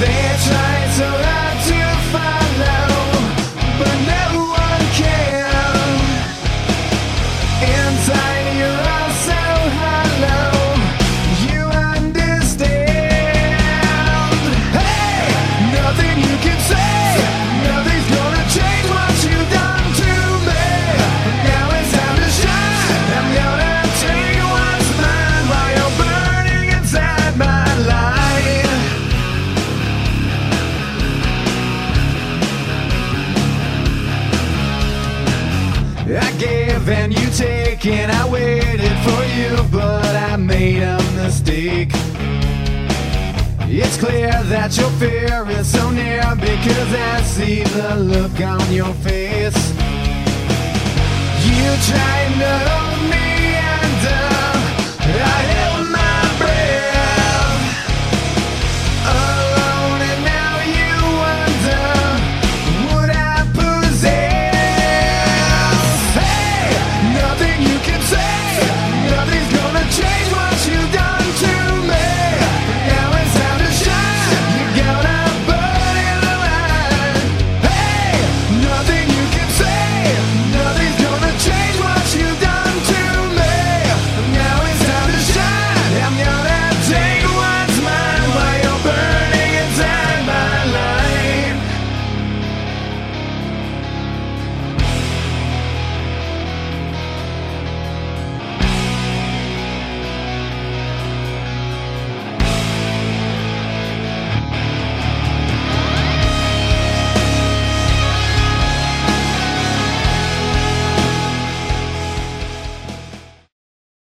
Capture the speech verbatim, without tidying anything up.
They tried so hard to follow, but no one can. Inside you're all so hollow, you understand. Hey, nothing you can say, nothing's gonna change what you've done to me. Now it's time to shine, I'm gonna take what's mine while you're burning inside my light. I gave and you take and I waited for you, but I made a mistake. It's clear that your fear is so near because I see the look on your face. You tried to hold me